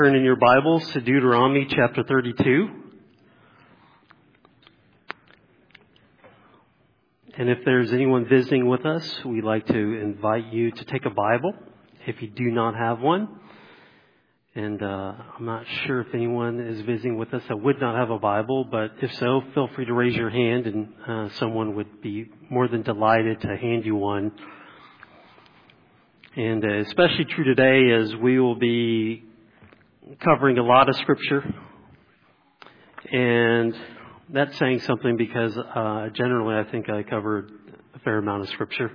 Turn in your Bibles to Deuteronomy chapter 32. And if there's anyone visiting with us, we'd like to invite you to take a Bible if you do not have one. And I'm not sure if anyone is visiting with us that would not have a Bible, but if so, feel free to raise your hand and someone would be more than delighted to hand you one. And especially true today as we will be covering a lot of Scripture. And that's saying something because generally I think I covered a fair amount of Scripture.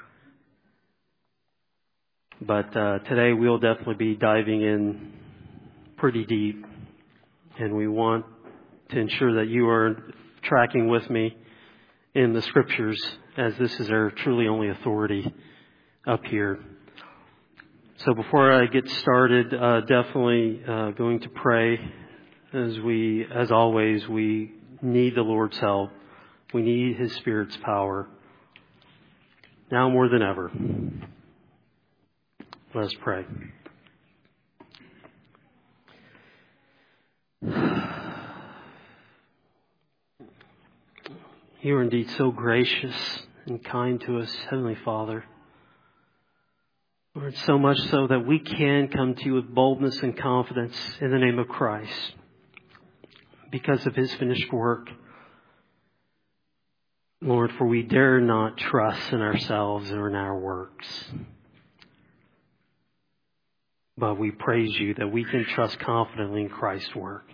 But today we'll definitely be diving in pretty deep. And we want to ensure that you are tracking with me in the Scriptures, as this is our truly only authority up here. So before I get started, definitely going to pray. As always, we need the Lord's help. We need His Spirit's power. Now more than ever. Let us pray. You are indeed so gracious and kind to us, Heavenly Father. Lord, so much so that we can come to you with boldness and confidence in the name of Christ because of His finished work. Lord, for we dare not trust in ourselves or in our works. But we praise you that we can trust confidently in Christ's work.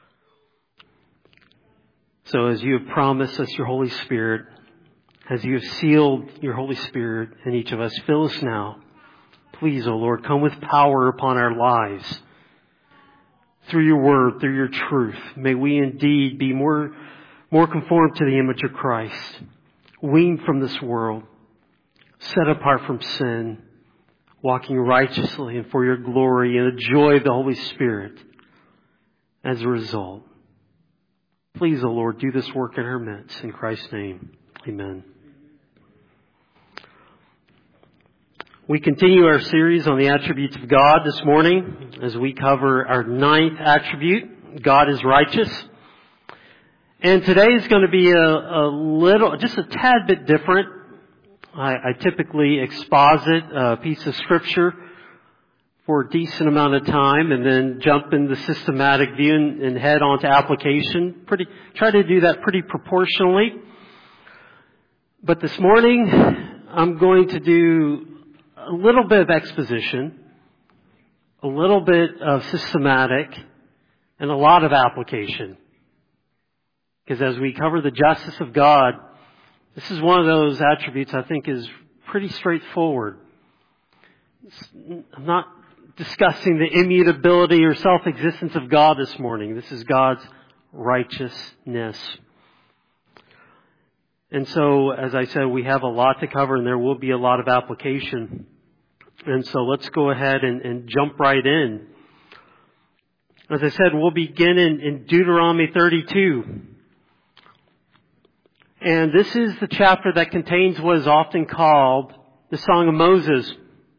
So as you have promised us your Holy Spirit, as you have sealed your Holy Spirit in each of us, fill us now. Please, O Lord, come with power upon our lives. Through your word, through your truth, may we indeed be more conformed to the image of Christ, weaned from this world, set apart from sin, walking righteously and for your glory and the joy of the Holy Spirit as a result. Please, O Lord, do this work in our midst. In Christ's name, amen. We continue our series on the attributes of God this morning as we cover our 9th attribute, God is righteous. And today is going to be just a tad bit different. I typically exposit a piece of Scripture for a decent amount of time and then jump into systematic view and head on to application. Try to do that pretty proportionally. But this morning, I'm going to do a little bit of exposition, a little bit of systematic, and a lot of application. Because as we cover the justice of God, this is one of those attributes I think is pretty straightforward. I'm not discussing the immutability or self-existence of God this morning. This is God's righteousness. And so, as I said, we have a lot to cover and there will be a lot of application. And so let's go ahead and jump right in. As I said, we'll begin in Deuteronomy 32. And this is the chapter that contains what is often called the Song of Moses.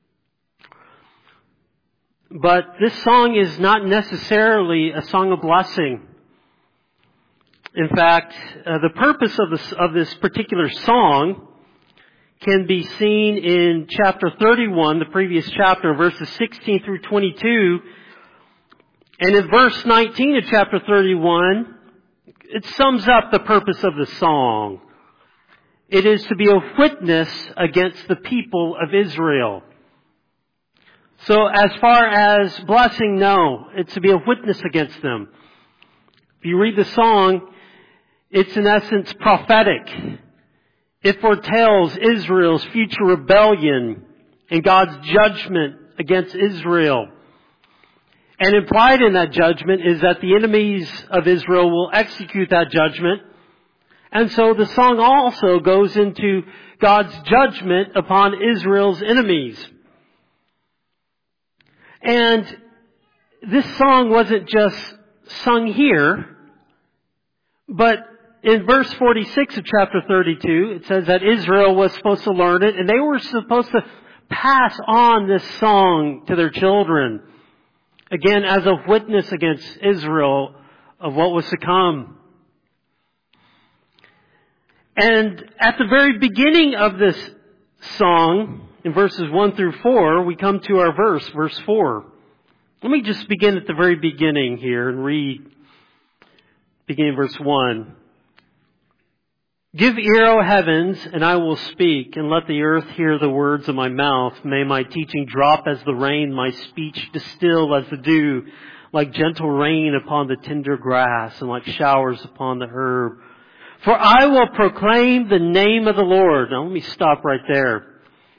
But this song is not necessarily a song of blessing. In fact, the purpose of this particular song can be seen in chapter 31, the previous chapter, verses 16 through 22. And in verse 19 of chapter 31, it sums up the purpose of the song. It is to be a witness against the people of Israel. So as far as blessing, no, it's to be a witness against them. If you read the song, it's in essence prophetic. It foretells Israel's future rebellion and God's judgment against Israel. And implied in that judgment is that the enemies of Israel will execute that judgment. And so the song also goes into God's judgment upon Israel's enemies. And this song wasn't just sung here, but in verse 46 of chapter 32, it says that Israel was supposed to learn it, and they were supposed to pass on this song to their children. Again, as a witness against Israel of what was to come. And at the very beginning of this song, in verses 1 through 4, we come to our verse 4. Let me just begin at the very beginning here and read, beginning verse 1. Give ear, O heavens, and I will speak, and let the earth hear the words of my mouth. May my teaching drop as the rain, my speech distill as the dew, like gentle rain upon the tender grass, and like showers upon the herb. For I will proclaim the name of the Lord. Now let me stop right there.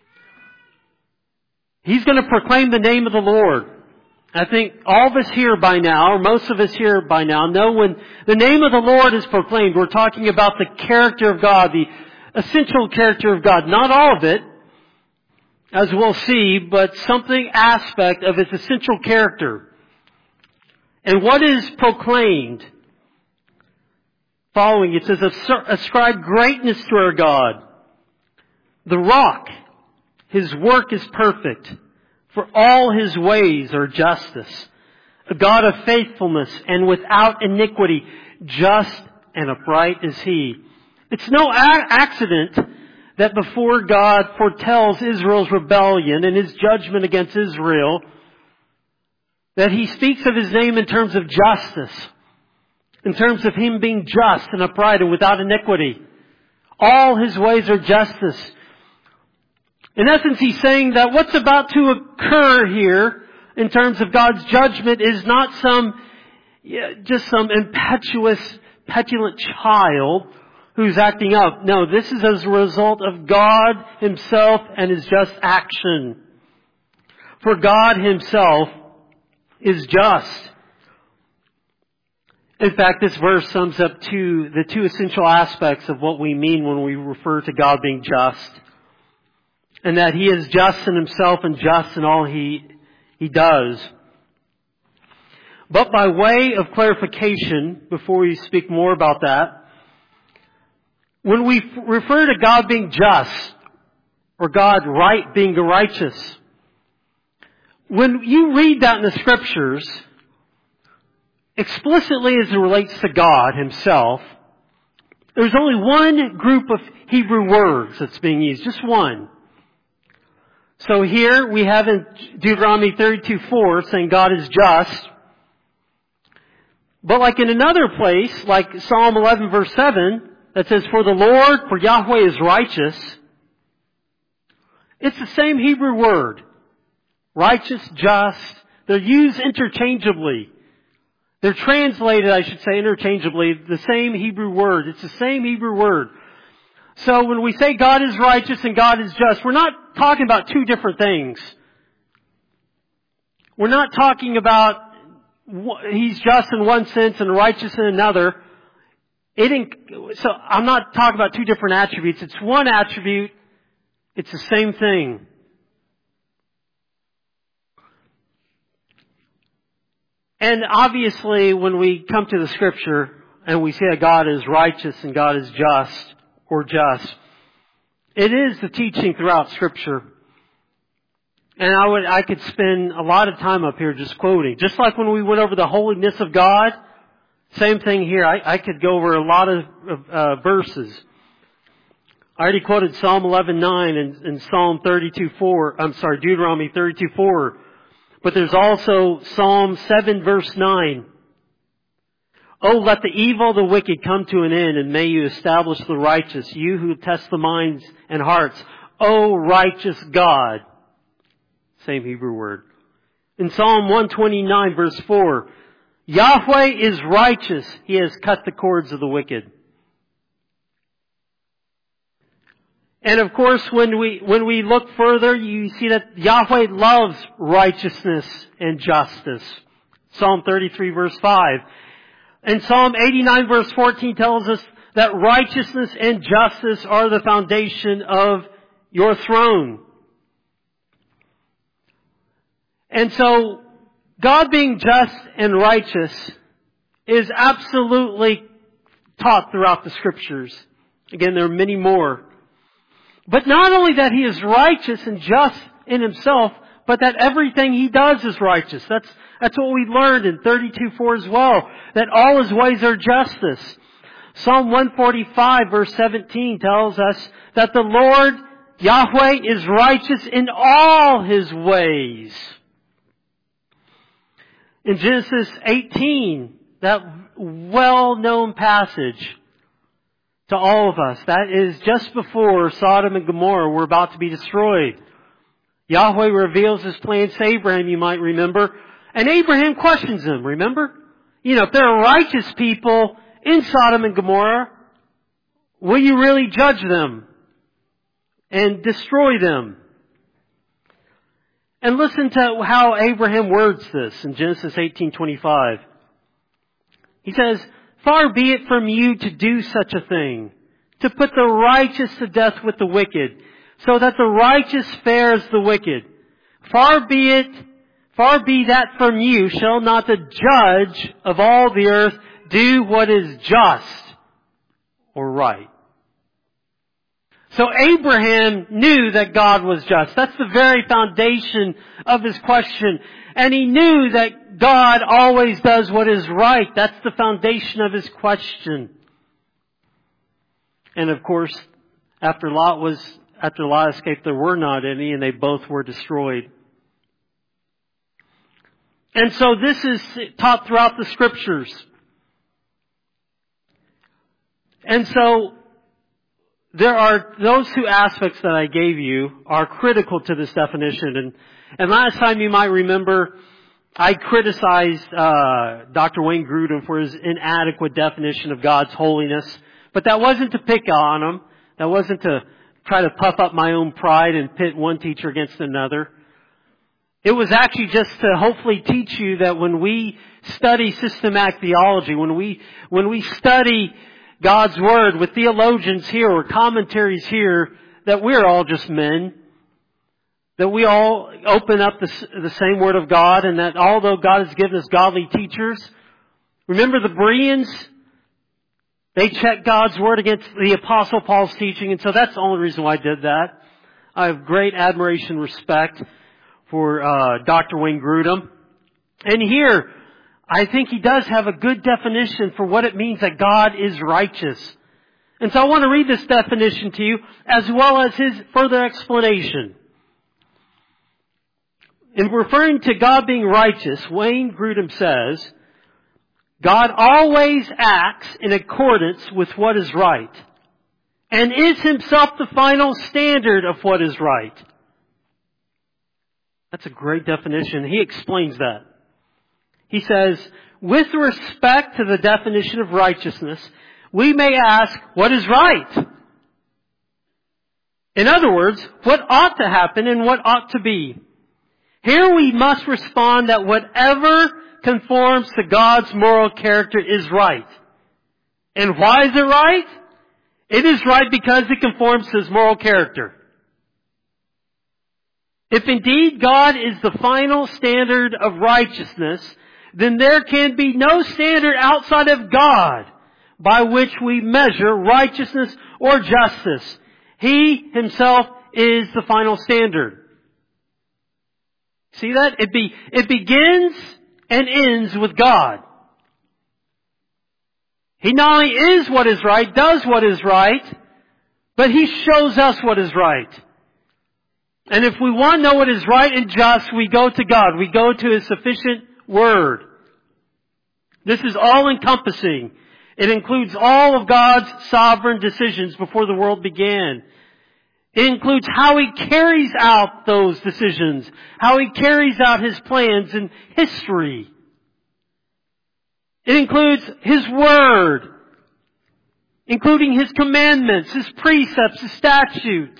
He's going to proclaim the name of the Lord. I think all of us here by now, or most of us here by now, know when the name of the Lord is proclaimed, we're talking about the character of God, the essential character of God. Not all of it, as we'll see, but something aspect of its essential character. And what is proclaimed? Following, it says, ascribe greatness to our God. The rock, His work is perfect. For all His ways are justice. A God of faithfulness and without iniquity. Just and upright is He. It's no accident that before God foretells Israel's rebellion and His judgment against Israel, that He speaks of His name in terms of justice. In terms of Him being just and upright and without iniquity. All His ways are justice. In essence, He's saying that what's about to occur here in terms of God's judgment is not just some impetuous, petulant child who's acting up. No, this is as a result of God Himself and His just action. For God Himself is just. In fact, this verse sums up the two essential aspects of what we mean when we refer to God being just. And that He is just in Himself and just in all He does. But by way of clarification, before we speak more about that, when we refer to God being just, or God being righteous, when you read that in the Scriptures, explicitly as it relates to God Himself, there's only one group of Hebrew words that's being used, just one. So here we have in Deuteronomy 32:4 saying God is just. But like in another place, like Psalm 11 verse 7, that says, for Yahweh is righteous. It's the same Hebrew word. Righteous, just. They're used interchangeably. They're translated, I should say, interchangeably. The same Hebrew word. It's the same Hebrew word. So when we say God is righteous and God is just, we're not talking about two different things. We're not talking about He's just in one sense and righteous in another. So I'm not talking about two different attributes. It's one attribute. It's the same thing. And obviously when we come to the Scripture and we say that God is righteous and God is just, or just. It is the teaching throughout Scripture. And I could spend a lot of time up here just quoting. Just like when we went over the holiness of God, same thing here. I could go over a lot of verses. I already quoted Psalm 11:9 and Psalm 32:4. Deuteronomy 32:4. But there's also Psalm 7 verse 9. Oh, let the evil of the wicked come to an end, and may you establish the righteous, you who test the minds and hearts. O righteous God. Same Hebrew word. In Psalm 129 verse 4, Yahweh is righteous. He has cut the cords of the wicked. And of course, when we look further, you see that Yahweh loves righteousness and justice. Psalm 33 verse 5. And Psalm 89 verse 14 tells us that righteousness and justice are the foundation of your throne. And so, God being just and righteous is absolutely taught throughout the Scriptures. Again, there are many more. But not only that He is righteous and just in Himself, but that everything He does is righteous. That's what we learned in 32:4 as well, that all His ways are justice. Psalm 145 verse 17 tells us that the Lord, Yahweh, is righteous in all His ways. In Genesis 18, that well-known passage to all of us, that is just before Sodom and Gomorrah were about to be destroyed. Yahweh reveals His plans to Abraham, you might remember, and Abraham questions Him, remember? If there are righteous people in Sodom and Gomorrah, will you really judge them and destroy them? And listen to how Abraham words this in Genesis 18:25. He says, "Far be it from you to do such a thing, to put the righteous to death with the wicked, so that the righteous fares the wicked. Far be that from you, shall not the judge of all the earth do what is just or right?" So Abraham knew that God was just. That's the very foundation of his question. And he knew that God always does what is right. That's the foundation of his question. And of course, after Lot escaped, there were not any, and they both were destroyed. And so this is taught throughout the Scriptures. And so there are those two aspects that I gave you are critical to this definition. And last time, you might remember, I criticized Dr. Wayne Grudem for his inadequate definition of God's holiness. But that wasn't to pick on him. That wasn't to try to puff up my own pride and pit one teacher against another. It was actually just to hopefully teach you that when we study systematic theology, when we study God's Word with theologians here or commentaries here, that we're all just men. That we all open up the same Word of God, and that although God has given us godly teachers, remember the Bereans? They checked God's Word against the Apostle Paul's teaching, and so that's the only reason why I did that. I have great admiration and respect for Dr. Wayne Grudem. And here, I think he does have a good definition for what it means that God is righteous. And so I want to read this definition to you, as well as his further explanation. In referring to God being righteous, Wayne Grudem says, God always acts in accordance with what is right, and is Himself the final standard of what is right. That's a great definition. He explains that. He says, with respect to the definition of righteousness, we may ask, what is right? In other words, what ought to happen and what ought to be? Here we must respond that whatever conforms to God's moral character is right. And why is it right? It is right because it conforms to His moral character. If indeed God is the final standard of righteousness, then there can be no standard outside of God by which we measure righteousness or justice. He Himself is the final standard. See that? It begins and ends with God. He not only is what is right, does what is right, but He shows us what is right. And if we want to know what is right and just, we go to God. We go to His sufficient Word. This is all-encompassing. It includes all of God's sovereign decisions before the world began. It includes how He carries out those decisions, how He carries out His plans in history. It includes His Word, including His commandments, His precepts, His statutes.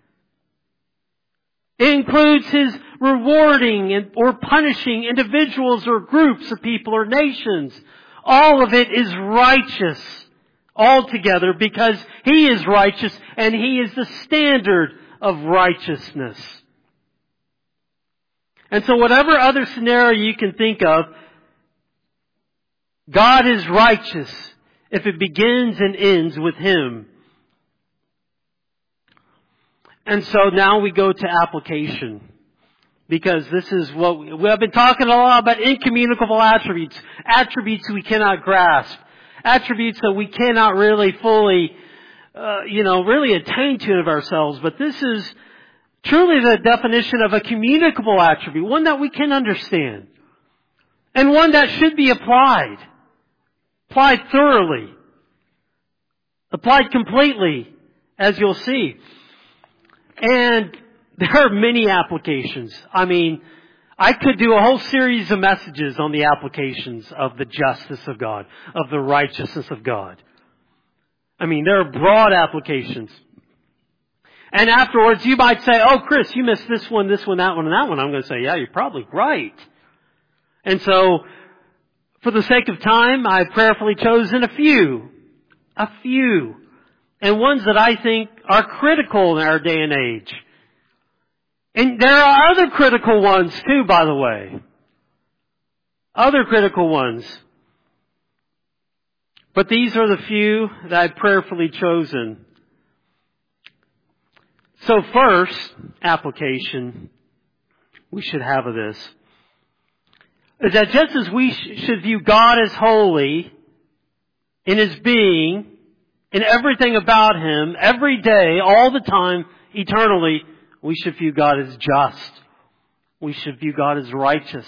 It includes His rewarding or punishing individuals or groups of people or nations. All of it is righteous altogether because He is righteous and He is the standard of righteousness. And so whatever other scenario you can think of, God is righteous if it begins and ends with Him. And so now we go to application. Because this is what we have been talking a lot about: incommunicable attributes. Attributes we cannot grasp. Attributes that we cannot really fully, really attain to of ourselves. But this is truly the definition of a communicable attribute. One that we can understand. And one that should be applied. Applied thoroughly. Applied completely, as you'll see. And there are many applications. I mean, I could do a whole series of messages on the applications of the justice of God, of the righteousness of God. I mean, there are broad applications. And afterwards, you might say, "Oh, Chris, you missed this one, that one, and that one." I'm going to say, "Yeah, you're probably right." And so, for the sake of time, I've prayerfully chosen a few, and ones that I think are critical in our day and age. And there are other critical ones too, by the way. Other critical ones. But these are the few that I've prayerfully chosen. So first, application we should have of this is that just as we should view God as holy in His being, in everything about Him, every day, all the time, eternally, we should view God as just. We should view God as righteous.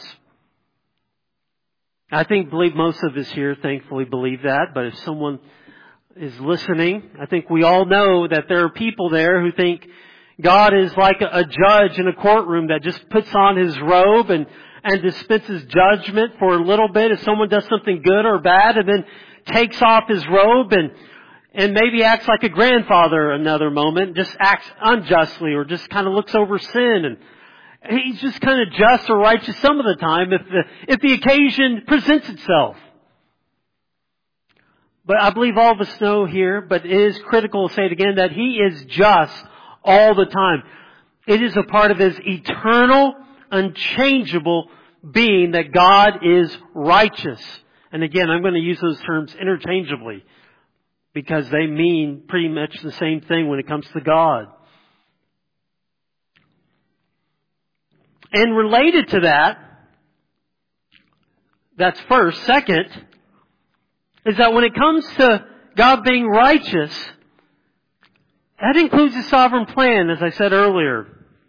I believe most of us here thankfully believe that, but if someone is listening, I think we all know that there are people there who think God is like a judge in a courtroom that just puts on his robe and dispenses judgment for a little bit if someone does something good or bad, and then takes off his robe and maybe acts like a grandfather another moment, just acts unjustly or just kind of looks over sin, and He's just kind of just or righteous some of the time if the occasion presents itself. But I believe all of us know here, but it is critical to say it again, that He is just all the time. It is a part of His eternal, unchangeable being that God is righteous. And again, I'm going to use those terms interchangeably because they mean pretty much the same thing when it comes to God. And related to that's first. Second, is that when it comes to God being righteous, that includes His sovereign plan, as I said earlier.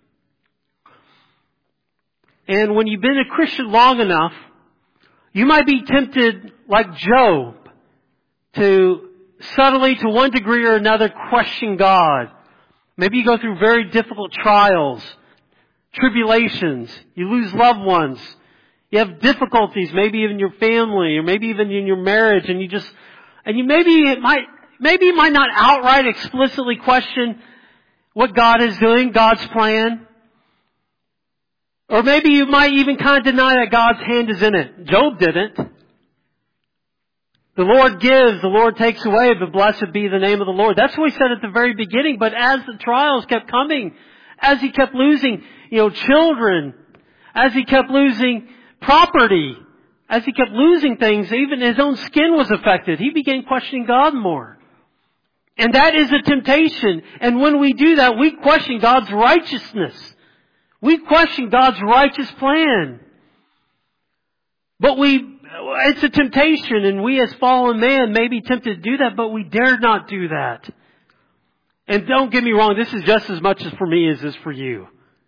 And when you've been a Christian long enough, you might be tempted, like Job, to subtly, to one degree or another, question God. Maybe you go through very difficult trials, tribulations, you lose loved ones, you have difficulties, maybe even in your family, or maybe even in your marriage, and you might not outright explicitly question what God is doing, God's plan. Or maybe you might even kind of deny that God's hand is in it. Job didn't. The Lord gives, the Lord takes away, but blessed be the name of the Lord. That's what He said at the very beginning. But as the trials kept coming, as he kept losing, children, as he kept losing property, as he kept losing things, even his own skin was affected. He began questioning God more. And that is a temptation. And when we do that, we question God's righteousness. We question God's righteous plan. But it's a temptation, and we as fallen man may be tempted to do that, but we dare not do that. And don't get me wrong, this is just as much as for me as is for you.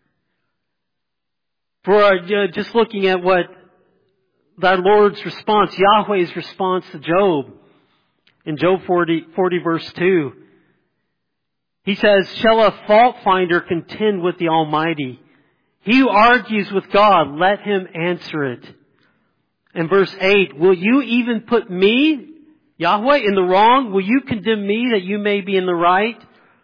For just looking at what our Lord's response, Yahweh's response to Job, in Job 40 verse 2, He says, "Shall a fault finder contend with the Almighty? He who argues with God, let him answer it." And verse 8, "Will you even put me, Yahweh, in the wrong? Will you condemn me that you may be in the right?"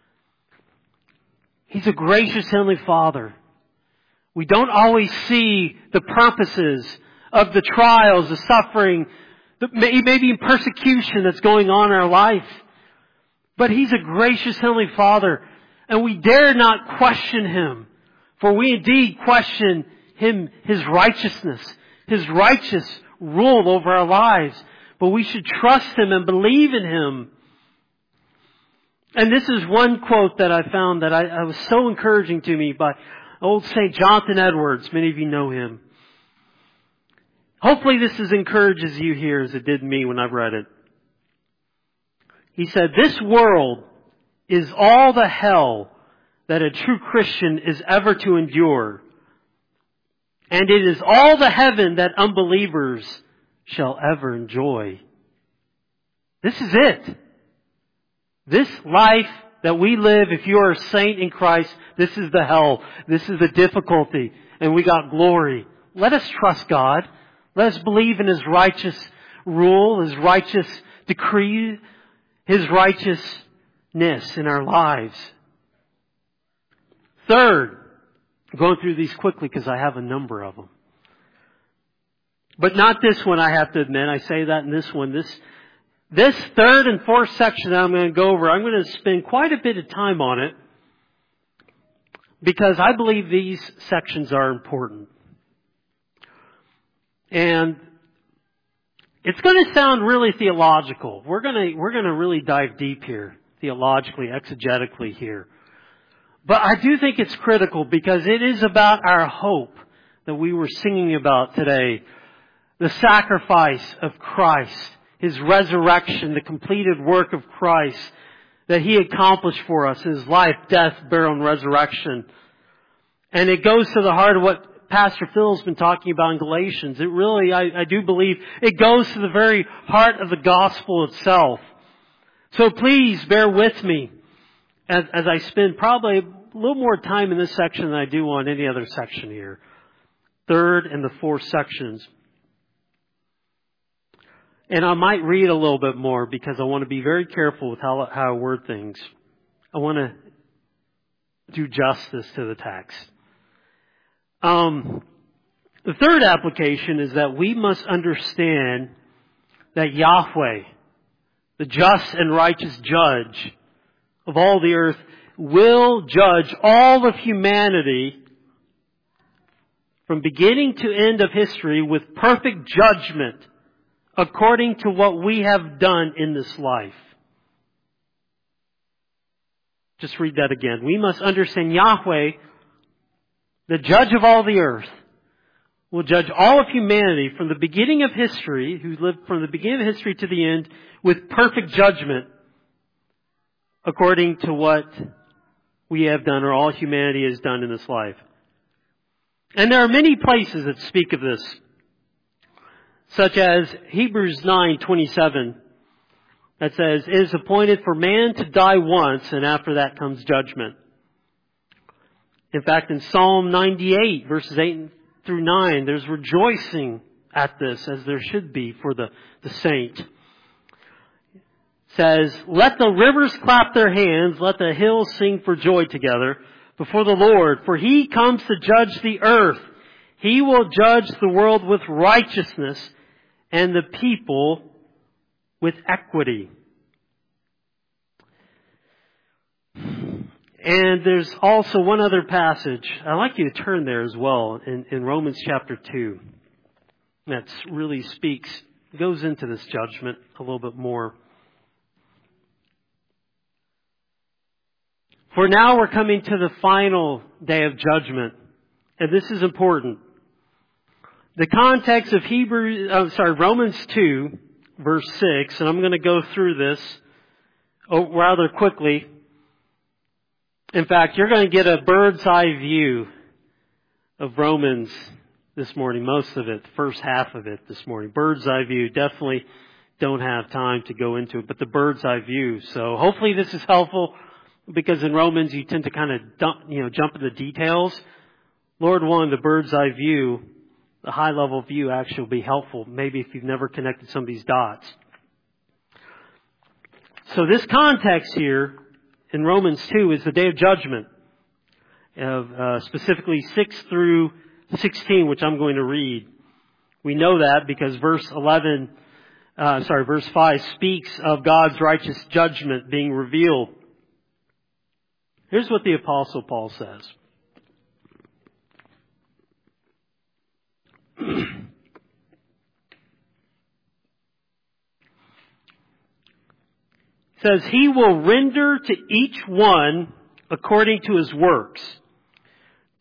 He's a gracious Heavenly Father. We don't always see the purposes of the trials, the suffering, maybe persecution that's going on in our life. But He's a gracious Heavenly Father, and we dare not question Him. For we indeed question Him, His righteousness, His righteous rule over our lives. But we should trust Him and believe in Him. And this is one quote that I found that I was so encouraging to me by Old St. Jonathan Edwards, many of you know him. Hopefully this encourages you here as it did me when I've read it. He said, "This world is all the hell that a true Christian is ever to endure. And it is all the heaven that unbelievers shall ever enjoy." This is it. This life that we live, if you are a saint in Christ, this is the hell. This is the difficulty. And we got glory. Let us trust God. Let us believe in His righteous rule, His righteous decree, His righteousness in our lives. Third, I'm going through these quickly because I have a number of them. But not this one, I have to admit. I say that in this one. This third and fourth section that I'm going to go over, I'm going to spend quite a bit of time on it because I believe these sections are important. And it's going to sound really theological. We're going to really dive deep here, theologically, exegetically here. But I do think it's critical because it is about our hope that we were singing about today. The sacrifice of Christ, His resurrection, the completed work of Christ that He accomplished for us, His life, death, burial, and resurrection. And it goes to the heart of what Pastor Phil's been talking about in Galatians. It really, I do believe, it goes to the very heart of the gospel itself. So please bear with me as I spend probably a little more time in this section than I do on any other section here. Third and the fourth sections. And I might read a little bit more because I want to be very careful with how I word things. I want to do justice to the text. The third application is that we must understand that Yahweh, the just and righteous judge of all the earth, will judge all of humanity from beginning to end of history with perfect judgment according to what we have done in this life. Just read that again. We must understand Yahweh, the judge of all the earth, will judge all of humanity from the beginning of history, who lived from the beginning of history to the end, with perfect judgment according to what we have done or all humanity has done in this life. And there are many places that speak of this, such as Hebrews 9:27, that says, "It is appointed for man to die once, and after that comes judgment." In fact, in Psalm 98, verses 8 through 9, there's rejoicing at this, as there should be for the saint. It says, "Let the rivers clap their hands, let the hills sing for joy together before the Lord, for He comes to judge the earth. He will judge the world with righteousness and the people with equity." And there's also one other passage. I'd like you to turn there as well in Romans chapter 2. That really goes into this judgment a little bit more. For now we're coming to the final day of judgment. And this is important. The context of Romans 2, verse 6, and I'm going to go through this rather quickly. In fact, you're going to get a bird's eye view of Romans this morning, most of it, the first half of it this morning. Bird's eye view. Definitely don't have time to go into it, but the bird's eye view. So hopefully this is helpful, because in Romans you tend to kind of jump into details. Lord willing, the bird's eye view, the high level view, actually will be helpful, maybe if you've never connected some of these dots. So this context here in Romans 2 is the day of judgment, of specifically 6 through 16, which I'm going to read. We know that because verse 5 speaks of God's righteous judgment being revealed. Here's what the Apostle Paul says. Says, "He will render to each one according to his works.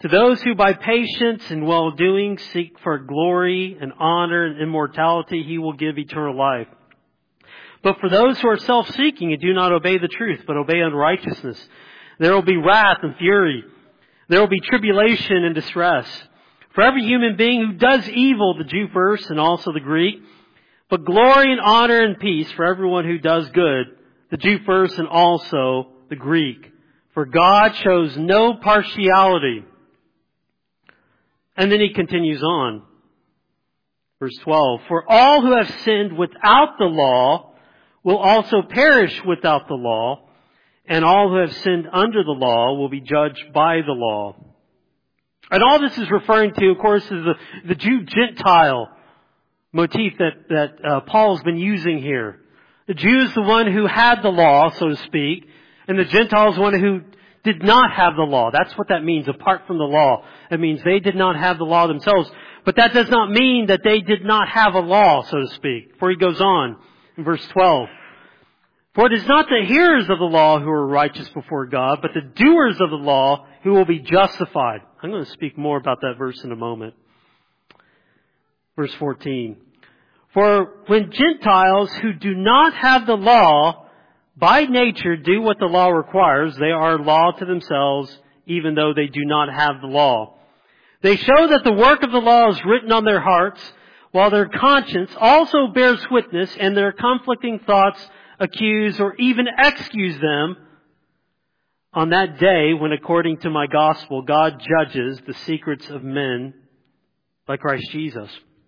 To those who by patience and well-doing seek for glory and honor and immortality, He will give eternal life. But for those who are self-seeking and do not obey the truth, but obey unrighteousness, there will be wrath and fury. There will be tribulation and distress. For every human being who does evil, the Jew first and also the Greek, but glory and honor and peace for everyone who does good, the Jew first and also the Greek. For God shows no partiality. And then He continues on. Verse 12. For all who have sinned without the law will also perish without the law, and all who have sinned under the law will be judged by the law. And all this is referring to, of course, is the Jew-Gentile motif that Paul's been using here. The Jew is the one who had the law, so to speak, and the Gentile is the one who did not have the law. That's what that means, apart from the law. It means they did not have the law themselves. But that does not mean that they did not have a law, so to speak. For he goes on in verse 12. For it is not the hearers of the law who are righteous before God, but the doers of the law who will be justified. I'm going to speak more about that verse in a moment. Verse 14. For when Gentiles who do not have the law by nature do what the law requires, they are law to themselves, even though they do not have the law. They show that the work of the law is written on their hearts, while their conscience also bears witness, and their conflicting thoughts accuse or even excuse them on that day when, according to my gospel, God judges the secrets of men by Christ Jesus.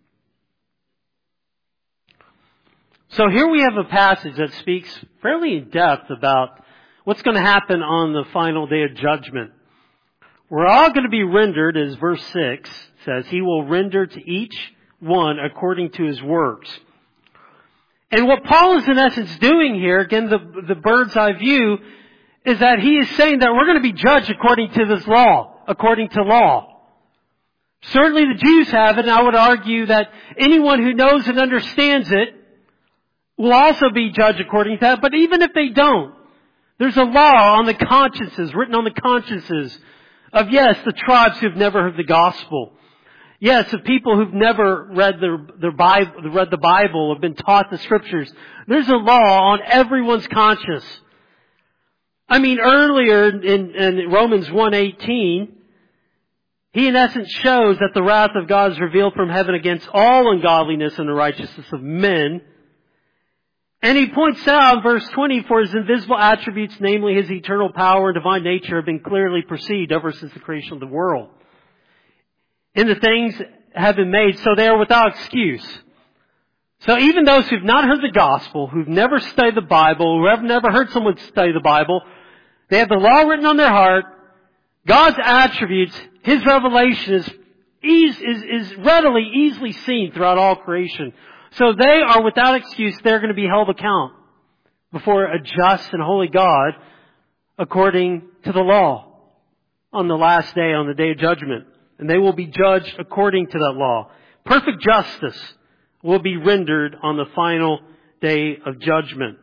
So here we have a passage that speaks fairly in depth about what's going to happen on the final day of judgment. We're all going to be rendered, as verse 6 says, He will render to each one according to his works. And what Paul is in essence doing here, again, the bird's eye view, is that he is saying that we're going to be judged according to this law, according to law. Certainly the Jews have it, and I would argue that anyone who knows and understands it will also be judged according to that. But even if they don't, there's a law on the consciences, written on the consciences of, yes, the tribes who've never heard the gospel. Yes, of people who've never read the Bible, have been taught the Scriptures. There's a law on everyone's conscience. I mean, earlier in Romans 1:18, he in essence shows that the wrath of God is revealed from heaven against all ungodliness and unrighteousness of men. And he points out in verse 20, for His invisible attributes, namely His eternal power and divine nature, have been clearly perceived ever since the creation of the world. And the things have been made, so they are without excuse. So even those who've not heard the gospel, who've never studied the Bible, who have never heard someone study the Bible, they have the law written on their heart, God's attributes, His revelation is readily, easily seen throughout all creation. So they are without excuse. They're going to be held account before a just and holy God according to the law on the last day, on the day of judgment. And they will be judged according to that law. Perfect justice will be rendered on the final day of judgment.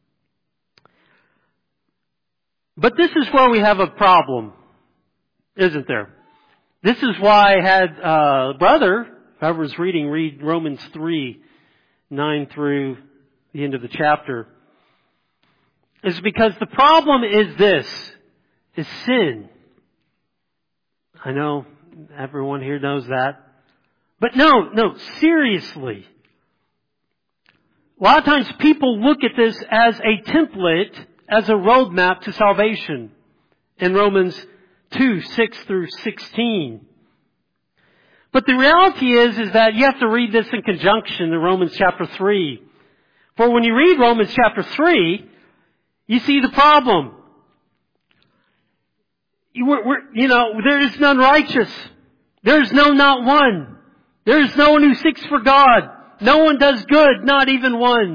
But this is where we have a problem, isn't there? This is why I had brother, whoever's read Romans 3:9 through the end of the chapter. Is because the problem is this, is sin. I know everyone here knows that. But no, seriously. A lot of times people look at this as a template, as a roadmap to salvation. In Romans 2:6 through 16. But the reality is that you have to read this in conjunction to Romans chapter 3. For when you read Romans chapter 3, you see the problem. There is none righteous. There is no, not one. There is no one who seeks for God. No one does good, not even one.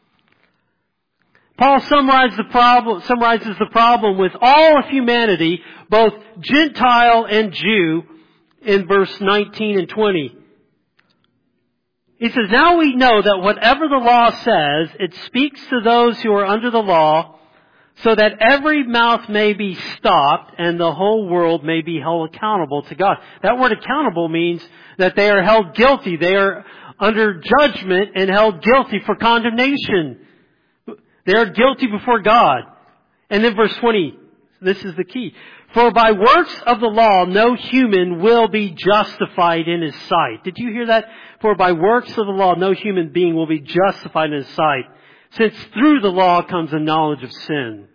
Paul summarizes the problem with all of humanity, both Gentile and Jew, in verse 19 and 20. He says, now we know that whatever the law says, it speaks to those who are under the law, so that every mouth may be stopped and the whole world may be held accountable to God. That word accountable means that they are held guilty. They are under judgment and held guilty for condemnation. They are guilty before God. And then verse 20, this is the key. For by works of the law, no human will be justified in his sight. Did you hear that? For by works of the law, no human being will be justified in his sight, since through the law comes a knowledge of sin.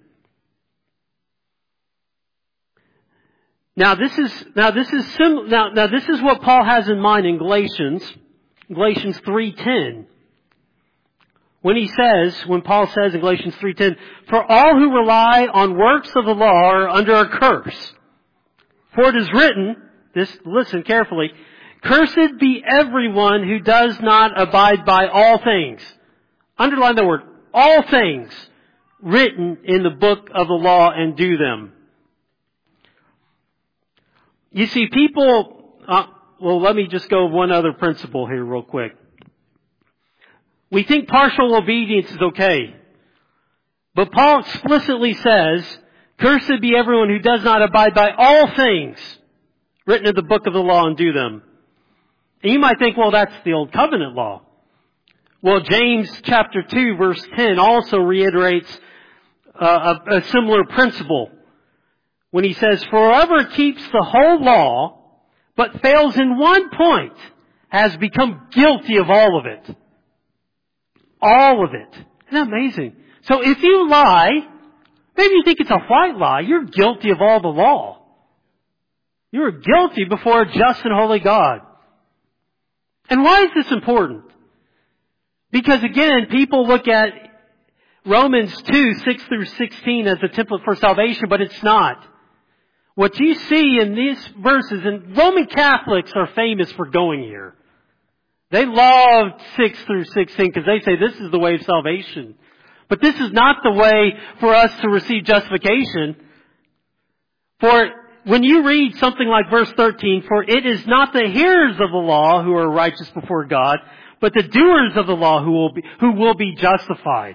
Now this is what Paul has in mind in Galatians 3:10. When Paul says in Galatians 3:10, for all who rely on works of the law are under a curse. For it is written, listen carefully, cursed be everyone who does not abide by all things. Underline the word, all things written in the book of the law and do them. You see, people, let me just go one other principle here real quick. We think partial obedience is okay. But Paul explicitly says, cursed be everyone who does not abide by all things written in the book of the law and do them. And you might think, well, that's the old covenant law. Well, James chapter 2 verse 10 also reiterates a similar principle when he says, for whoever keeps the whole law but fails in one point has become guilty of all of it. All of it. Isn't that amazing? So if you lie, maybe you think it's a white lie, you're guilty of all the law. You're guilty before a just and holy God. And why is this important? Because again, people look at Romans 2:6-16 as the template for salvation, but it's not. What you see in these verses, and Roman Catholics are famous for going here. They love 6-16 because they say this is the way of salvation. But this is not the way for us to receive justification. For when you read something like verse 13, for it is not the hearers of the law who are righteous before God, but the doers of the law who will be justified.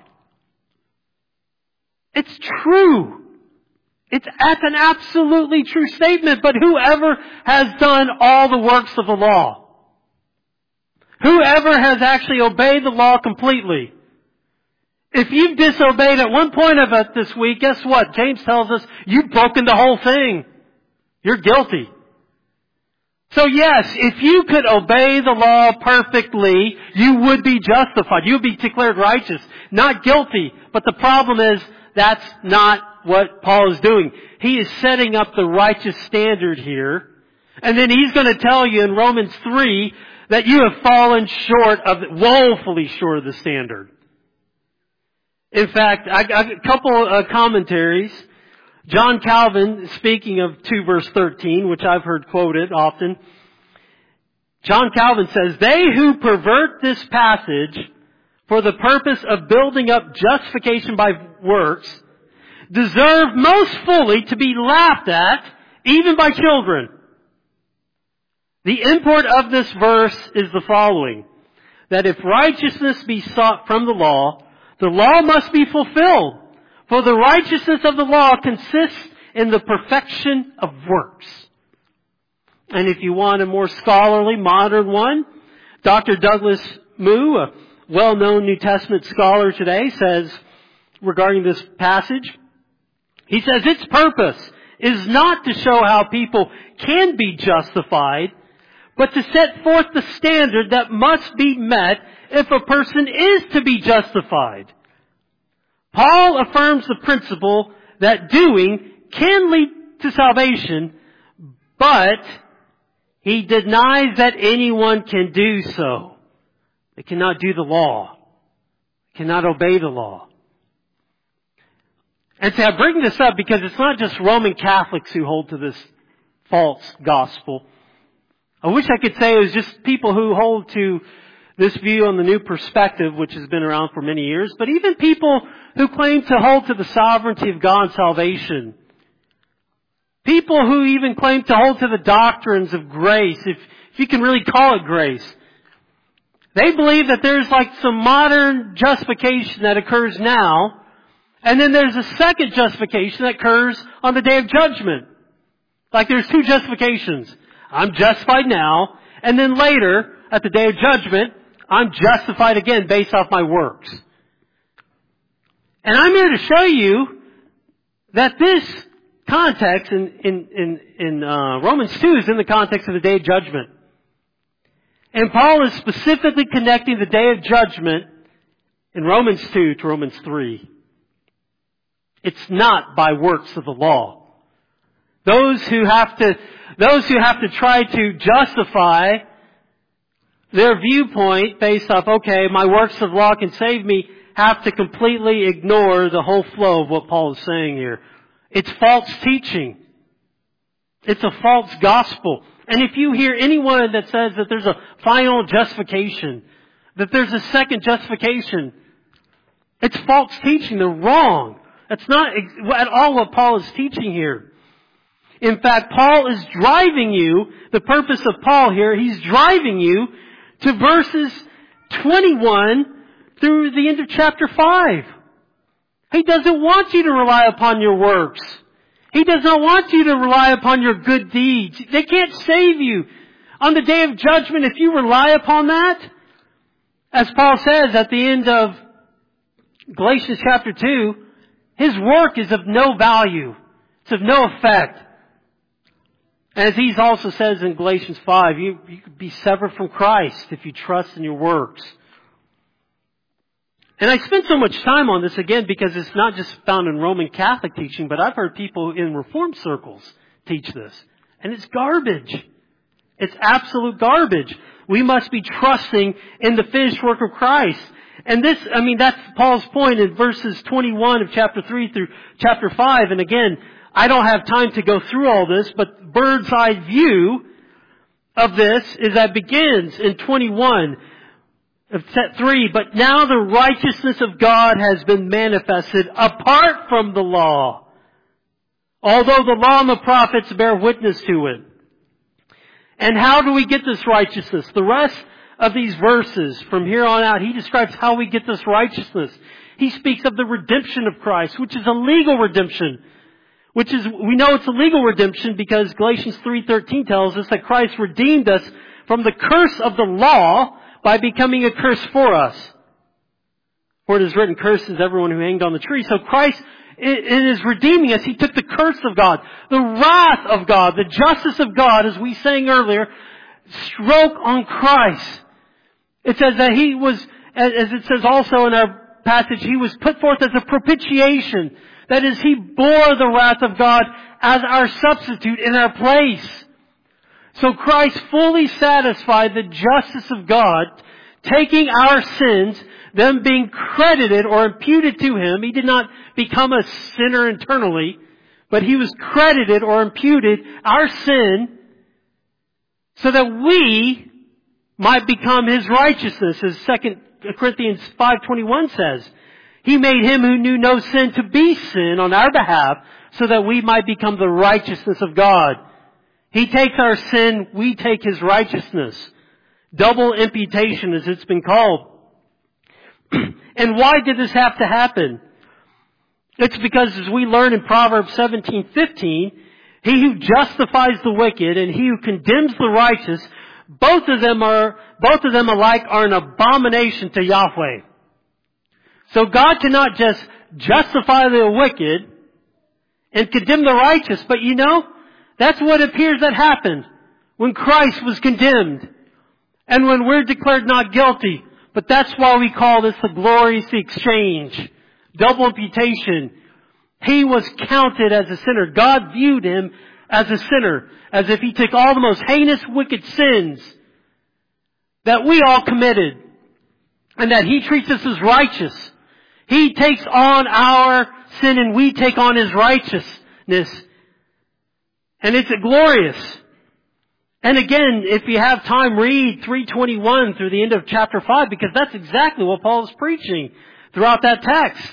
It's true. That's an absolutely true statement. But whoever has done all the works of the law, whoever has actually obeyed the law completely. If you've disobeyed at one point of it this week, guess what? James tells us you've broken the whole thing. You're guilty. So yes, if you could obey the law perfectly, you would be justified. You would be declared righteous, not guilty. But the problem is that's not what Paul is doing. He is setting up the righteous standard here. And then he's going to tell you in Romans 3 that you have fallen woefully short of the standard. In fact, I got a couple of commentaries. John Calvin, speaking of 2 verse 13, which I've heard quoted often, John Calvin says, they who pervert this passage for the purpose of building up justification by works deserve most fully to be laughed at, even by children. The import of this verse is the following, that if righteousness be sought from the law must be fulfilled. For the righteousness of the law consists in the perfection of works. And if you want a more scholarly, modern one, Dr. Douglas Moo, a well-known New Testament scholar today, says regarding this passage, he says its purpose is not to show how people can be justified, but to set forth the standard that must be met if a person is to be justified. Paul affirms the principle that doing can lead to salvation, but he denies that anyone can do so. They cannot do the law. Cannot obey the law. And so I bring this up because it's not just Roman Catholics who hold to this false gospel. I wish I could say it was just people who hold to this view on the new perspective, which has been around for many years, but even people who claim to hold to the sovereignty of God's salvation. People who even claim to hold to the doctrines of grace, if you can really call it grace. They believe that there's like some modern justification that occurs now, And then there's a second justification that occurs on the day of judgment. Like there's two justifications. I'm justified now, and then later, at the day of judgment, I'm justified again based off my works. And I'm here to show you that this context in Romans 2 is in the context of the day of judgment. And Paul is specifically connecting the day of judgment in Romans 2 to Romans 3. It's not by works of the law. Those who have to try to justify their viewpoint based off, okay, my works of law can save me, have to completely ignore the whole flow of what Paul is saying here. It's false teaching. It's a false gospel. And if you hear anyone that says that there's a final justification, that there's a second justification, it's false teaching. They're wrong. That's not at all what Paul is teaching here. In fact, Paul is driving you, the purpose of Paul here, he's driving you to verses 21 through the end of chapter 5. He doesn't want you to rely upon your works. He does not want you to rely upon your good deeds. They can't save you. On the day of judgment, if you rely upon that, as Paul says at the end of Galatians chapter 2, his work is of no value. It's of no effect. As he also says in Galatians 5, you could be severed from Christ if you trust in your works. And I spent so much time on this again because it's not just found in Roman Catholic teaching, but I've heard people in Reformed circles teach this. And it's garbage. It's absolute garbage. We must be trusting in the finished work of Christ. And that's Paul's point in verses 21 of chapter 3 through chapter 5. And again, I don't have time to go through all this, but bird's eye view of this is that begins in 21 of set 3. But now the righteousness of God has been manifested apart from the law, although the law and the prophets bear witness to it. And how do we get this righteousness? The rest of these verses from here on out, he describes how we get this righteousness. He speaks of the redemption of Christ, which is a legal redemption. We know it's a legal redemption because Galatians 3:13 tells us that Christ redeemed us from the curse of the law by becoming a curse for us. For it is written, cursed is everyone who hanged on the tree. So Christ, in his redeeming us, he took the curse of God, the wrath of God, the justice of God, as we sang earlier, stroke on Christ. It says that he was, as it says also in our passage, he was put forth as a propitiation. That is, he bore the wrath of God as our substitute in our place. So Christ fully satisfied the justice of God, taking our sins, them being credited or imputed to him. He did not become a sinner internally, but he was credited or imputed our sin so that we might become his righteousness, as 2 Corinthians 5:21 says. He made him who knew no sin to be sin on our behalf so that we might become the righteousness of God. He takes our sin, we take his righteousness. Double imputation, as it's been called. And why did this have to happen? It's because, as we learn in Proverbs 17:15, he who justifies the wicked and he who condemns the righteous, both of them alike are an abomination to Yahweh. So God cannot just justify the wicked and condemn the righteous. But that's what appears that happened when Christ was condemned and when we're declared not guilty. But that's why we call this the glorious exchange. Double imputation. He was counted as a sinner. God viewed him as a sinner, as if he took all the most heinous, wicked sins that we all committed, and that he treats us as righteous. He takes on our sin and we take on his righteousness. And it's glorious. And again, if you have time, read 3:21 through the end of chapter 5, because that's exactly what Paul is preaching throughout that text.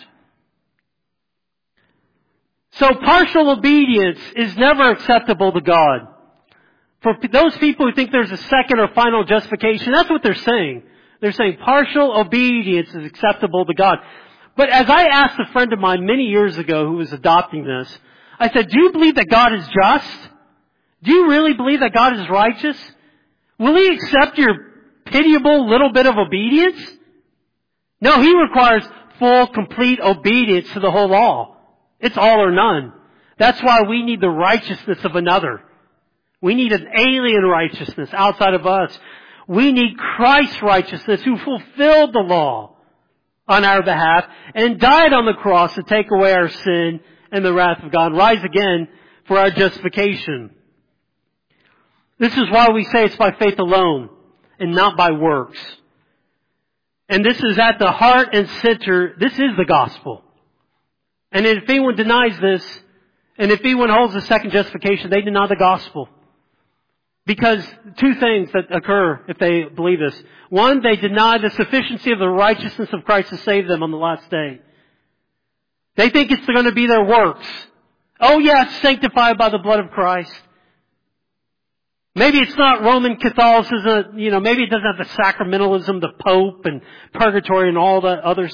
So partial obedience is never acceptable to God. For those people who think there's a second or final justification, that's what they're saying. They're saying partial obedience is acceptable to God. But as I asked a friend of mine many years ago who was adopting this, I said, do you believe that God is just? Do you really believe that God is righteous? Will He accept your pitiable little bit of obedience? No, He requires full, complete obedience to the whole law. It's all or none. That's why we need the righteousness of another. We need an alien righteousness outside of us. We need Christ's righteousness who fulfilled the law on our behalf and died on the cross to take away our sin and the wrath of God and rise again for our justification. This is why we say it's by faith alone and not by works. And this is at the heart and center. This is the gospel. And if anyone denies this, and if anyone holds the second justification, they deny the gospel. Because two things that occur if they believe this. One, they deny the sufficiency of the righteousness of Christ to save them on the last day. They think it's going to be their works. Oh yeah, it's sanctified by the blood of Christ. Maybe it's not Roman Catholicism, maybe it doesn't have the sacramentalism, the Pope and purgatory and all the other,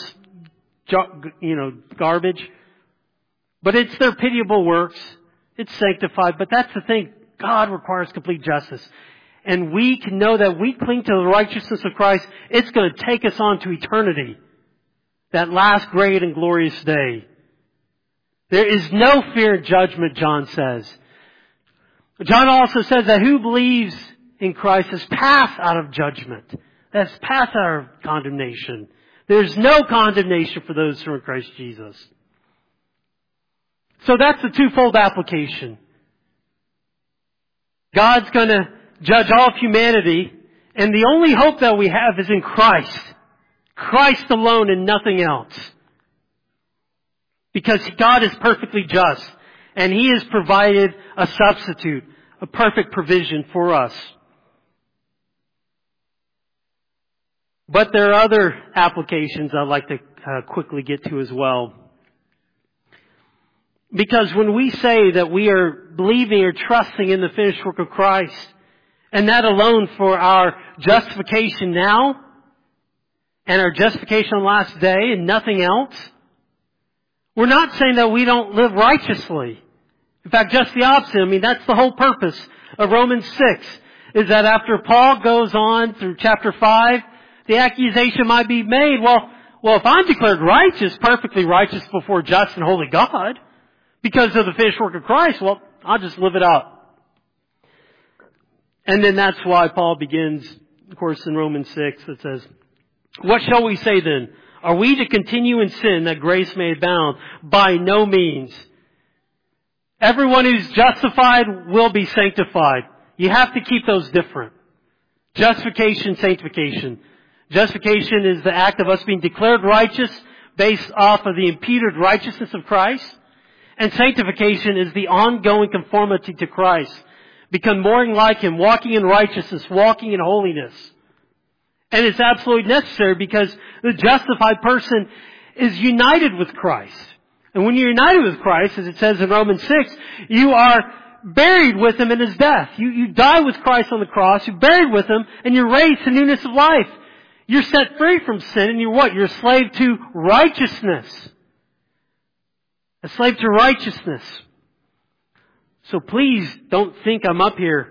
garbage. But it's their pitiable works. It's sanctified. But that's the thing. God requires complete justice. And we can know that we cling to the righteousness of Christ. It's going to take us on to eternity. That last great and glorious day. There is no fear of judgment, John says. John also says that who believes in Christ is passed out of judgment. That's passed out of condemnation. There's no condemnation for those who are in Christ Jesus. So that's the twofold application. God's going to judge all of humanity, and the only hope that we have is in Christ. Christ alone and nothing else. Because God is perfectly just, and He has provided a substitute, a perfect provision for us. But there are other applications I'd like to quickly get to as well. Because when we say that we are believing or trusting in the finished work of Christ, and that alone for our justification now, and our justification on the last day, and nothing else, we're not saying that we don't live righteously. In fact, just the opposite. That's the whole purpose of Romans 6, is that after Paul goes on through chapter 5, the accusation might be made, well, if I'm declared righteous, perfectly righteous before just and holy God, because of the finished work of Christ, well, I'll just live it up. And then that's why Paul begins, of course, in Romans 6, it says, what shall we say then? Are we to continue in sin that grace may abound? By no means. Everyone who's justified will be sanctified. You have to keep those different. Justification, sanctification. Justification is the act of us being declared righteous based off of the imputed righteousness of Christ. And sanctification is the ongoing conformity to Christ. Become more like Him, walking in righteousness, walking in holiness. And it's absolutely necessary because the justified person is united with Christ. And when you're united with Christ, as it says in Romans 6, you are buried with Him in His death. You die with Christ on the cross, you're buried with Him, and you're raised to newness of life. You're set free from sin, and you're what? You're a slave to righteousness. A slave to righteousness. So please don't think I'm up here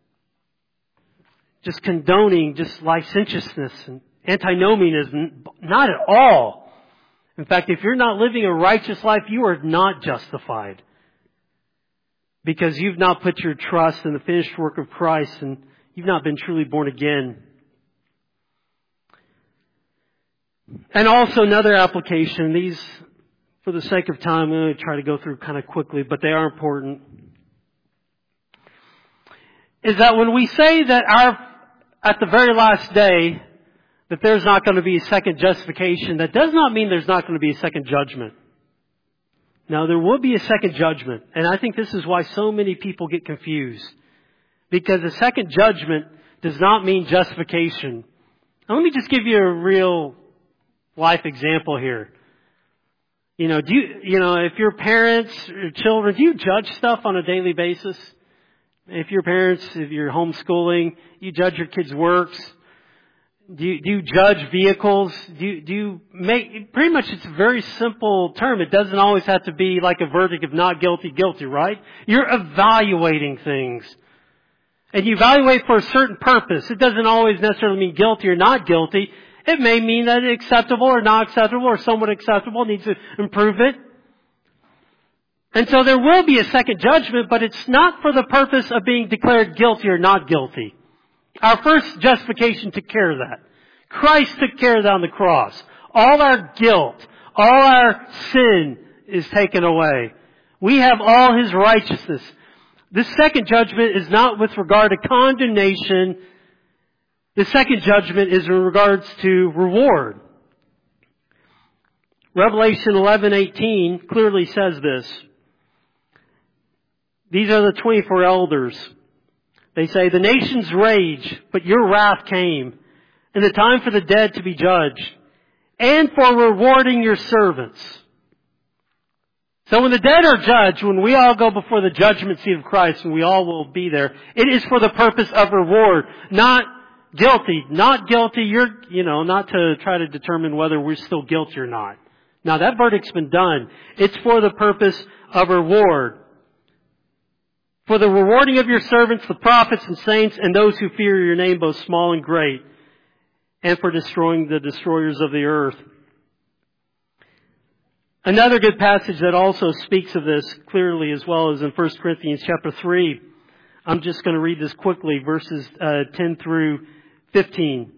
just condoning just licentiousness and antinomianism. Not at all. In fact, if you're not living a righteous life, you are not justified. Because you've not put your trust in the finished work of Christ and you've not been truly born again. And also another application, these, for the sake of time, I'm going to try to go through kind of quickly, but they are important. Is that when we say that at the very last day, that there's not going to be a second justification, that does not mean there's not going to be a second judgment. Now, there will be a second judgment. And I think this is why so many people get confused. Because a second judgment does not mean justification. Now, let me just give you a real life example here. If your parents or children, do you judge stuff on a daily basis? If you're homeschooling, you judge your kids' works. Do you judge vehicles? Do you make, pretty much it's a very simple term. It doesn't always have to be like a verdict of not guilty, guilty, right? You're evaluating things. And you evaluate for a certain purpose. It doesn't always necessarily mean guilty or not guilty. It may mean that it's acceptable or not acceptable or somewhat acceptable, needs to improve it. And so there will be a second judgment, but it's not for the purpose of being declared guilty or not guilty. Our first justification took care of that. Christ took care of that on the cross. All our guilt, all our sin is taken away. We have all His righteousness. This second judgment is not with regard to condemnation. The second judgment is in regards to reward. Revelation 11:18 clearly says this. These are the 24 elders. They say, the nations rage, but your wrath came, and the time for the dead to be judged, and for rewarding your servants. So when the dead are judged, when we all go before the judgment seat of Christ, and we all will be there, it is for the purpose of reward, not guilty. Not guilty, not to try to determine whether we're still guilty or not. Now that verdict's been done. It's for the purpose of reward. For the rewarding of your servants, the prophets and saints, and those who fear your name, both small and great, and for destroying the destroyers of the earth. Another good passage that also speaks of this clearly as well is in 1 Corinthians chapter 3. I'm just going to read this quickly, verses 10 through 15.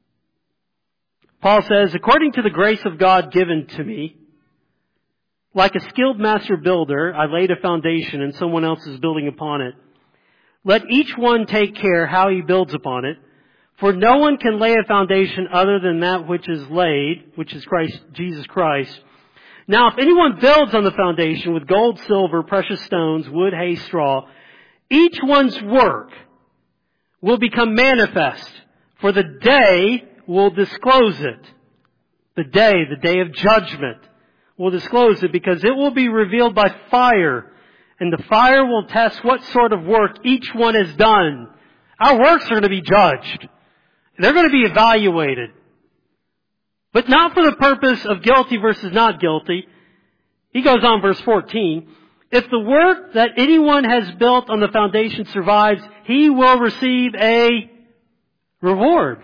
Paul says, according to the grace of God given to me, like a skilled master builder, I laid a foundation and someone else is building upon it. Let each one take care how he builds upon it, for no one can lay a foundation other than that which is laid, which is Jesus Christ. Now, if anyone builds on the foundation with gold, silver, precious stones, wood, hay, straw, each one's work will become manifest, for the day will disclose it. The day of judgment will disclose it, because it will be revealed by fire, and the fire will test what sort of work each one has done. Our works are going to be judged. They're going to be evaluated. But not for the purpose of guilty versus not guilty. He goes on, verse 14. If the work that anyone has built on the foundation survives, he will receive a reward.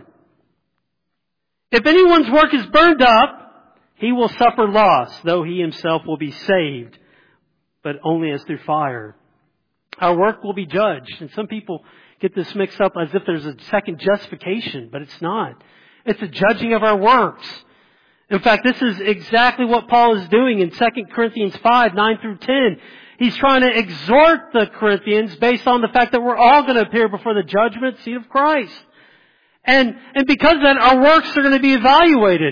If anyone's work is burned up, he will suffer loss, though he himself will be saved, but only as through fire. Our work will be judged. And some people get this mixed up as if there's a second justification, but it's not. It's a judging of our works. In fact, this is exactly what Paul is doing in 2 Corinthians 5, 9 through 10. He's trying to exhort the Corinthians based on the fact that we're all going to appear before the judgment seat of Christ. And because of that, our works are going to be evaluated.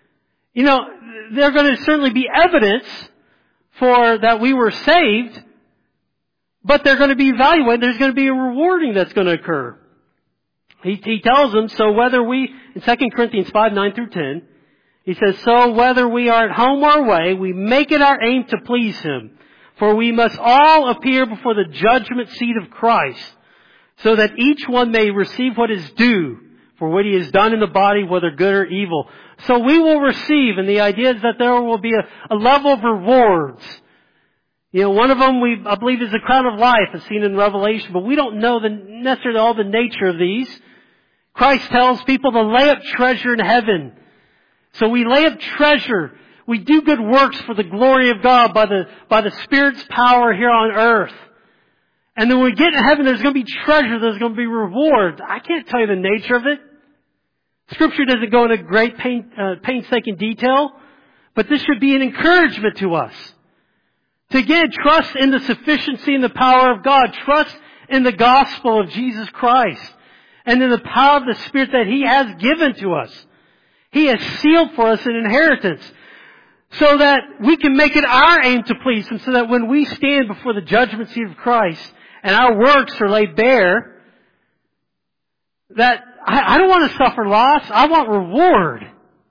They're going to certainly be evidence for that we were saved, but they're going to be evaluated. There's going to be a rewarding that's going to occur. He tells them, so whether we, in 2 Corinthians 5, 9 through 10, he says, so whether we are at home or away, we make it our aim to please Him. For we must all appear before the judgment seat of Christ, so that each one may receive what is due for what he has done in the body, whether good or evil. So we will receive, and the idea is that there will be a level of rewards. One of them I believe is the crown of life, as seen in Revelation, but we don't know necessarily all the nature of these. Christ tells people to lay up treasure in heaven. So we lay up treasure. We do good works for the glory of God by the Spirit's power here on earth. And then when we get in heaven, there's going to be treasure, there's going to be reward. I can't tell you the nature of it. Scripture doesn't go into great painstaking detail, but this should be an encouragement to us. To again, trust in the sufficiency and the power of God. Trust in the gospel of Jesus Christ. And in the power of the Spirit that He has given to us. He has sealed for us an inheritance. So that we can make it our aim to please Him. So that when we stand before the judgment seat of Christ and our works are laid bare, that I don't want to suffer loss. I want reward.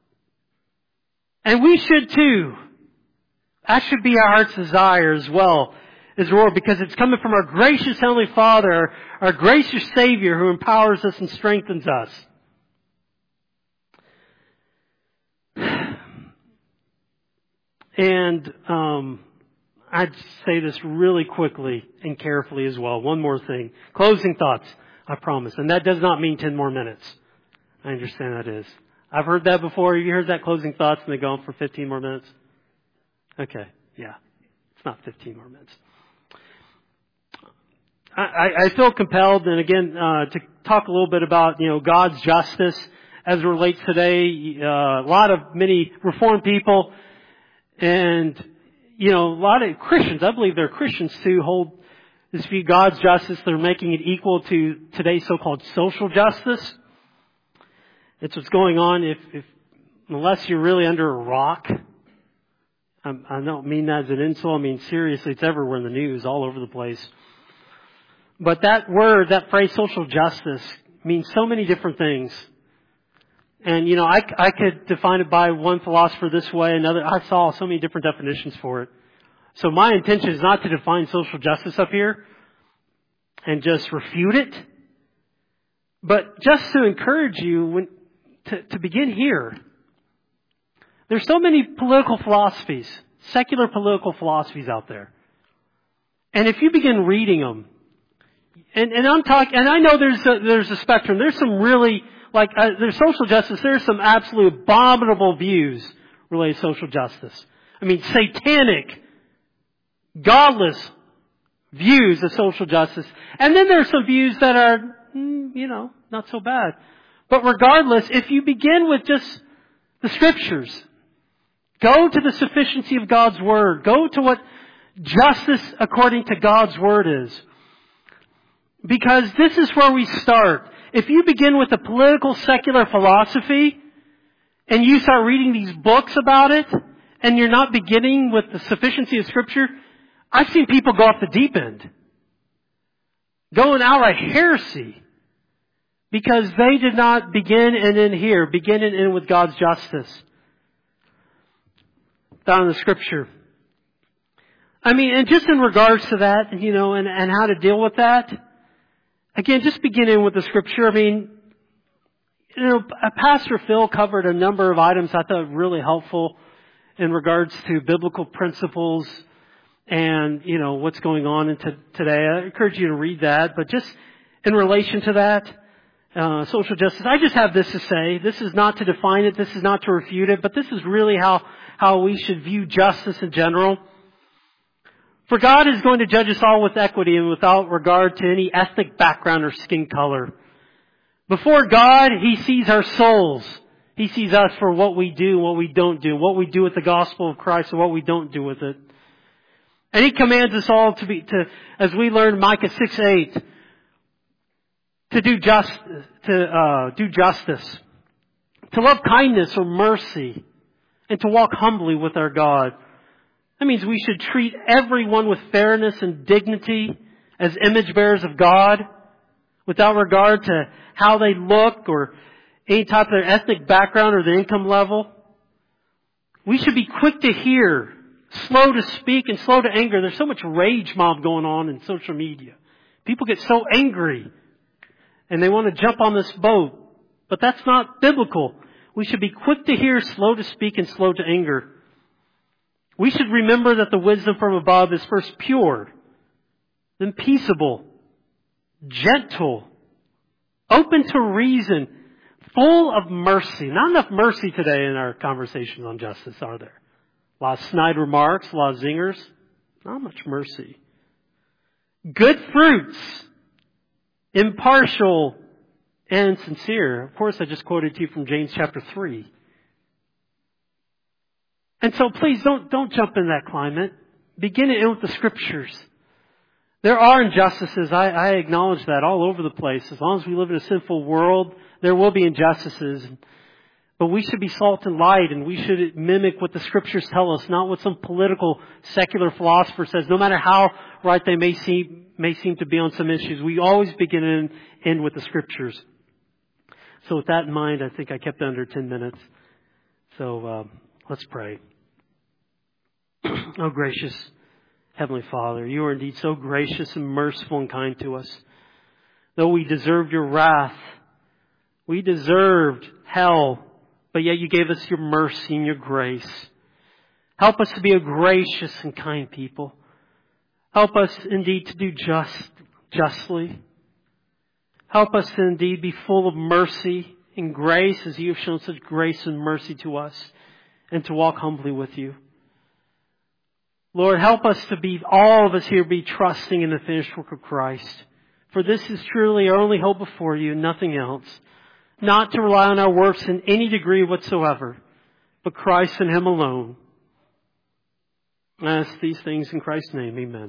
And we should too. That should be our heart's desire as well, as reward, because it's coming from our gracious Heavenly Father, our gracious Savior who empowers us and strengthens us. And I'd say this really quickly and carefully as well. One more thing. Closing thoughts, I promise. And that does not mean 10 more minutes. I understand that is. I've heard that before. Have you heard that closing thoughts and they go on for 15 more minutes? Okay, yeah. It's not 15 more minutes. I feel compelled, and again, to talk a little bit about, God's justice as it relates today. Many Reformed people and, a lot of Christians, I believe they're Christians too, hold this view, God's justice, they're making it equal to today's so-called social justice. It's what's going on unless you're really under a rock. I don't mean that as an insult. I mean, seriously, it's everywhere in the news, all over the place. But that word, that phrase, social justice, means so many different things. And, I could define it by one philosopher this way, another. I saw so many different definitions for it. So my intention is not to define social justice up here and just refute it, but just to encourage you to begin here. There's so many political philosophies, secular political philosophies out there. And if you begin reading them, and I'm talking, and I know there's a spectrum. There's some really, there's social justice. There's some absolute abominable views related to social justice. I mean, satanic, godless views of social justice. And then there's some views that are, not so bad. But regardless, if you begin with just the Scriptures, go to the sufficiency of God's Word. Go to what justice according to God's Word is. Because this is where we start. If you begin with a political secular philosophy and you start reading these books about it and you're not beginning with the sufficiency of Scripture, I've seen people go off the deep end. Going outright heresy. Because they did not begin and end here. Begin and end with God's justice. Down in the Scripture. I mean, and just in regards to that, and how to deal with that. Again, just beginning with the Scripture. I mean, Pastor Phil covered a number of items I thought really helpful in regards to biblical principles and, what's going on today. I encourage you to read that. But just in relation to that, social justice, I just have this to say. This is not to define it. This is not to refute it. But this is really how we should view justice in general. For God is going to judge us all with equity and without regard to any ethnic background or skin color. Before God, He sees our souls. He sees us for what we do and what we don't do, what we do with the gospel of Christ and what we don't do with it. And He commands us all as we learn Micah 6:8, to do justice, to love kindness or mercy, and to walk humbly with our God. That means we should treat everyone with fairness and dignity as image bearers of God, without regard to how they look or any type of their ethnic background or their income level. We should be quick to hear, slow to speak, and slow to anger. There's so much rage mob going on in social media. People get so angry and they want to jump on this boat. But that's not biblical. We should be quick to hear, slow to speak, and slow to anger. We should remember that the wisdom from above is first pure, then peaceable, gentle, open to reason, full of mercy. Not enough mercy today in our conversations on justice, are there? A lot of snide remarks, a lot of zingers. Not much mercy. Good fruits, impartial and sincere. Of course, I just quoted to you from James chapter 3. And so please don't jump in that climate. Begin it in with the Scriptures. There are injustices. I acknowledge that all over the place. As long as we live in a sinful world, there will be injustices. But we should be salt and light, and we should mimic what the Scriptures tell us, not what some political secular philosopher says. No matter how right they may seem to be on some issues, we always begin and end with the Scriptures. So with that in mind, I think I kept it under 10 minutes. So let's pray. Oh, gracious Heavenly Father, You are indeed so gracious and merciful and kind to us. Though we deserved Your wrath, we deserved hell, but yet You gave us Your mercy and Your grace. Help us to be a gracious and kind people. Help us indeed to do justly. Help us to indeed be full of mercy and grace as you have shown such grace and mercy to us, and to walk humbly with you. Lord, help us to be, all of us here, be trusting in the finished work of Christ. For this is truly our only hope before you, nothing else. Not to rely on our works in any degree whatsoever, but Christ and Him alone. I ask these things in Christ's name. Amen.